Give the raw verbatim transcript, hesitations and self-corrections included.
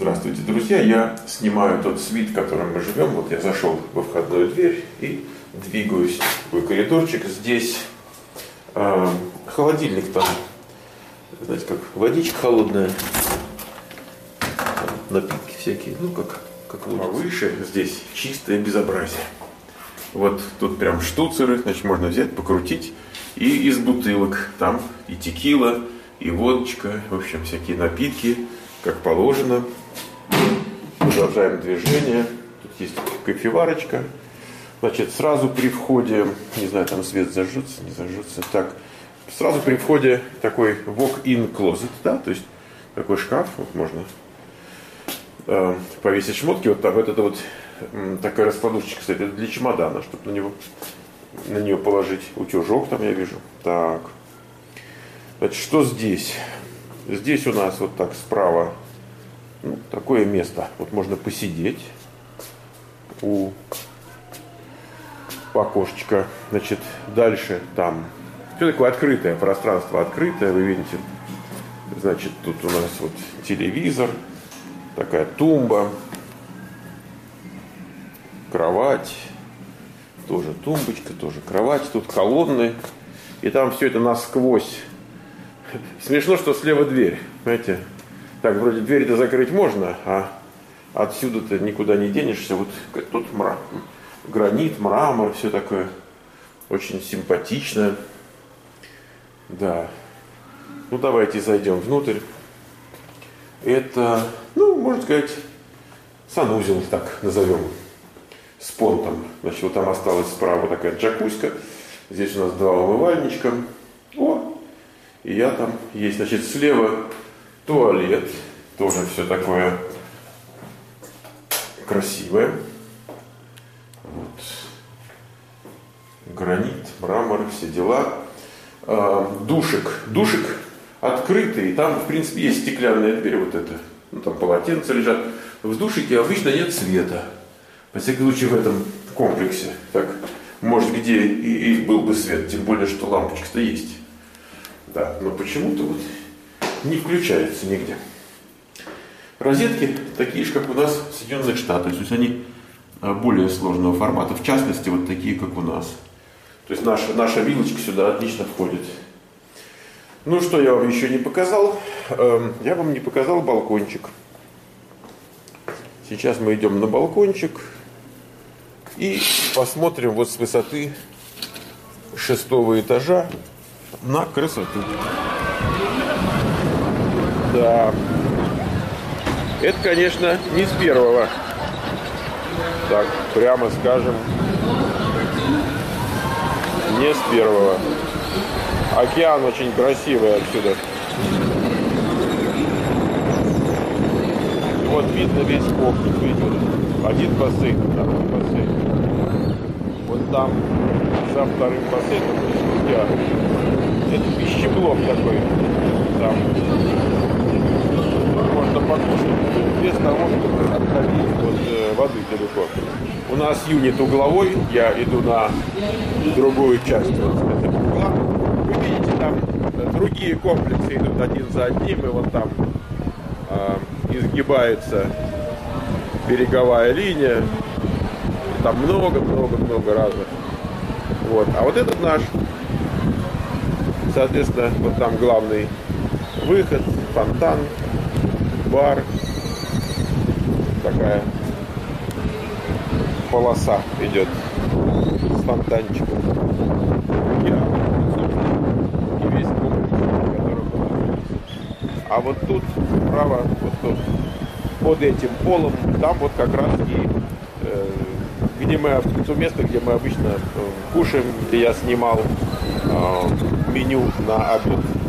Здравствуйте, друзья! Я снимаю тот свит, в котором мы живем. Вот я зашел во входную дверь и двигаюсь в такой коридорчик. Здесь э, холодильник, там, знаете, как водичка холодная, там напитки всякие, ну как, как выше. Здесь чистое безобразие. Вот тут прям штуцеры, значит, можно взять, покрутить. И из бутылок там и текила, и водочка, в общем, всякие напитки, как положено. Продолжаем движение. Тут есть кофеварочка. Значит, сразу при входе, не знаю, там свет зажжется, не зажжется. Так, сразу при входе такой walk-in closet, да, то есть такой шкаф, вот можно э, повесить шмотки. Вот так, вот это вот э, такая раскладушечка, кстати, это для чемодана, чтобы на него, на нее положить утюжок, там я вижу. Так, значит, что здесь? Здесь у нас вот так справа. Ну, такое место. Вот можно посидеть у окошечка. Значит, дальше там все такое открытое пространство, открытое. Вы видите, значит, тут у нас вот телевизор, такая тумба, кровать, тоже тумбочка, тоже кровать, тут колонны. И там все это насквозь. Смешно, что слева дверь, понимаете? Так, вроде дверь-то закрыть можно, а отсюда-то никуда не денешься. Вот тут мра... гранит, мрамор, все такое очень симпатично. Да. Ну, давайте зайдем внутрь. Это, ну, можно сказать, санузел, так назовем, с понтом. Значит, вот там осталась справа такая джакуська. Здесь у нас два умывальничка. О! И я там есть. Значит, слева туалет, тоже все такое красивое. Вот. Гранит, мрамор, все дела. А, душик. Душик открытый. Там, в принципе, есть стеклянная дверь. Вот это. Ну, там полотенца лежат. В душике обычно нет света. Во всяком случае, в этом комплексе. Так, может, где и, и был бы свет. Тем более, что лампочка-то есть. Да, но почему-то вот не включается нигде. Розетки такие же, как у нас в Соединенных Штатах. То есть они более сложного формата. В частности, вот такие, как у нас. То есть наша, наша вилочка сюда отлично входит. Ну, что я вам еще не показал? Я вам не показал балкончик. Сейчас мы идем на балкончик. И посмотрим вот с высоты шестого этажа на красоту. Да. Это, конечно, не с первого. Так, прямо скажем, не с первого. Океан очень красивый отсюда. Вот видно весь комплекс. Видите? Один бассейн, второй бассейн. Вот там за вторым бассейном океан. Это пищеблок такой. Там можно покушать без того, чтобы отходить от э, воды далеко. У нас юнит угловой, я иду на другую часть вот этого угла. Вы видите, там другие комплексы идут один за одним, и вот там э, изгибается береговая линия. Там много-много-много разных. Вот. А вот этот наш, соответственно, вот там главный выход, фонтан, бар, такая полоса идет с фонтанчиком. И весь комплекс, в котором мы находимся. А вот тут справа, вот тут, под этим полом, там вот как раз и э, где мы, то место, где мы обычно э, кушаем, где я снимал э, меню на обед.